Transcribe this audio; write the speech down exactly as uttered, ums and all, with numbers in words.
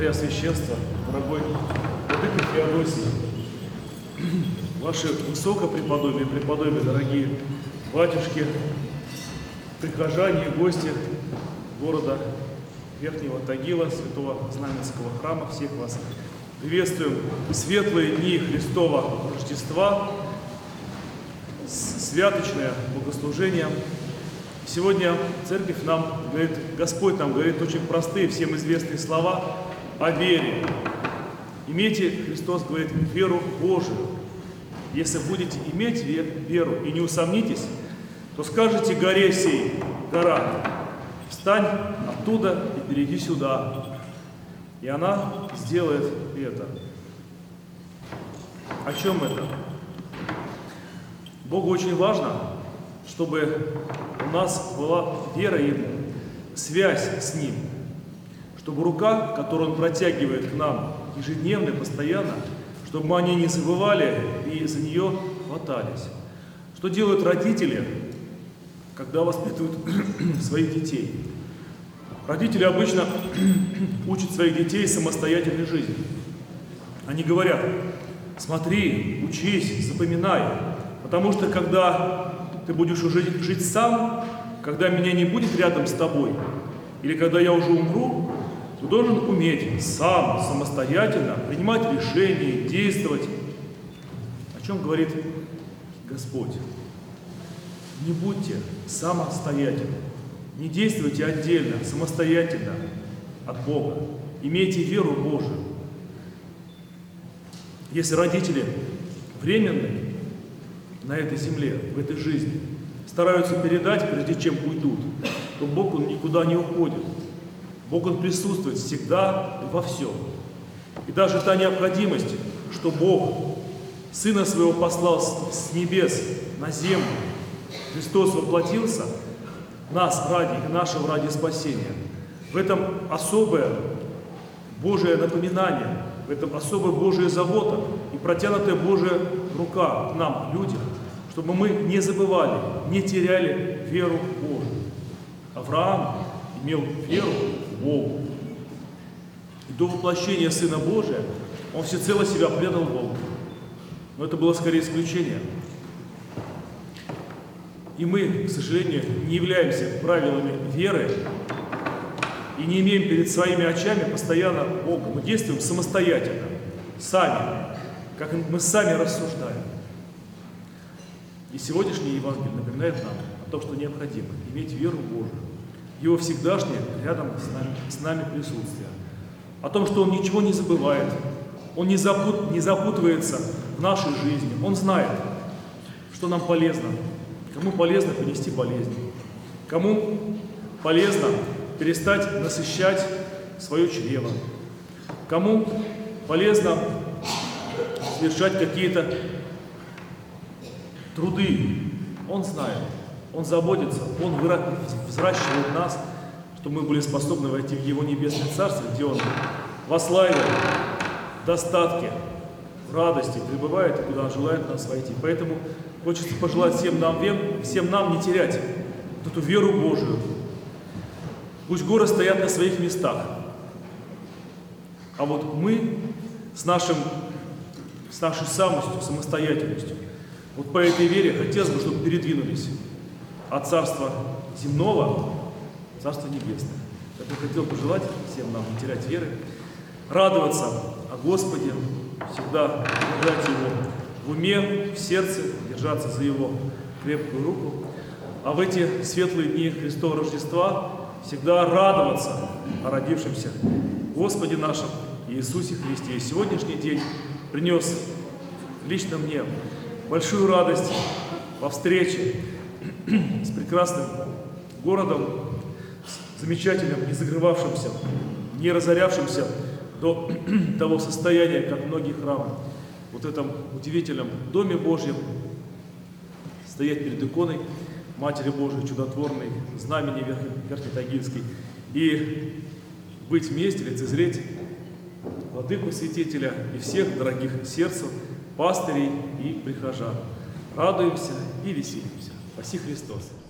Преосвященство, дорогой владыка Феодосий, ваше высокопреподобие, преподобие, дорогие батюшки, прихожане и гости города Верхнего Тагила, Святого Знаменского храма, всех вас приветствуем. Светлые дни Христова Рождества, святочное богослужение. Сегодня Церковь нам говорит, Господь нам говорит очень простые, всем известные слова о вере. Имейте, Христос говорит, веру Божию. Если будете иметь веру и не усомнитесь, то скажете горе сей, гора, встань оттуда и перейди сюда. И она сделает это. О чем это? Богу очень важно, чтобы у нас была вера Ему, связь с Ним, чтобы рука, которую Он протягивает к нам ежедневно, постоянно, чтобы мы о ней не забывали и за нее хватались. Что делают родители, когда воспитывают своих детей? Родители обычно учат своих детей самостоятельной жизни. Они говорят: смотри, учись, запоминай, потому что когда ты будешь уже жить сам, когда меня не будет рядом с тобой, или когда я уже умру, ты должен уметь сам, самостоятельно принимать решения, действовать. О чем говорит Господь? Не будьте самостоятельны, не действуйте отдельно, самостоятельно от Бога. Имейте веру Божию. Если родители временные на этой земле, в этой жизни, стараются передать, прежде чем уйдут, то Бог, Он никуда не уходит. Бог, Он присутствует всегда и во всем. И даже та необходимость, что Бог Сына Своего послал с небес на землю, Христос воплотился, нас ради и нашего ради спасения. В этом особое Божие напоминание, в этом особая Божия забота и протянутая Божия рука к нам, людям, чтобы мы не забывали, не теряли веру в Божию. Авраам имел веру в Бога. И до воплощения Сына Божия он всецело себя предал Богу. Но это было скорее исключение. И мы, к сожалению, не являемся правилами веры и не имеем перед своими очами постоянно Бога. Мы действуем самостоятельно, сами, как мы сами рассуждаем. И сегодняшний Евангелие напоминает нам о том, что необходимо иметь веру в Божию, Его всегдашнее рядом с нами, с нами присутствие, о том, что Он ничего не забывает, Он не, запут, не запутывается в нашей жизни, Он знает, что нам полезно. Кому полезно перенести болезнь, кому полезно перестать насыщать свое чрево, кому полезно совершать какие-то труды. Он знает, Он заботится, Он взращивает нас, чтобы мы были способны войти в Его небесное царство, где Он во славе, в достатке, в радости пребывает и куда Он желает нас войти. Поэтому хочется пожелать всем нам, всем нам не терять вот эту веру Божию. Пусть горы стоят на своих местах, а вот мы с, нашим, с нашей самостью, самостоятельностью, вот по этой вере хотелось бы, чтобы передвинулись от царства земного в царство небесное. Я хотел пожелать всем нам не терять веры, радоваться о Господе, всегда держать Его в уме, в сердце, держаться за Его крепкую руку, а в эти светлые дни Христова Рождества всегда радоваться о родившемся Господе нашем Иисусе Христе. И сегодняшний день принес лично мне большую радость во встрече с прекрасным городом, с замечательным, не закрывавшимся, не разорявшимся до того состояния, как многие храмы. Вот в этом удивительном Доме Божьем стоять перед иконой Матери Божией чудотворной, знамени Верхнетагильской, и быть вместе, лицезреть Владыку Святителя и всех дорогих сердцу пастырей и прихожан. Радуемся и веселимся. Спаси Христос!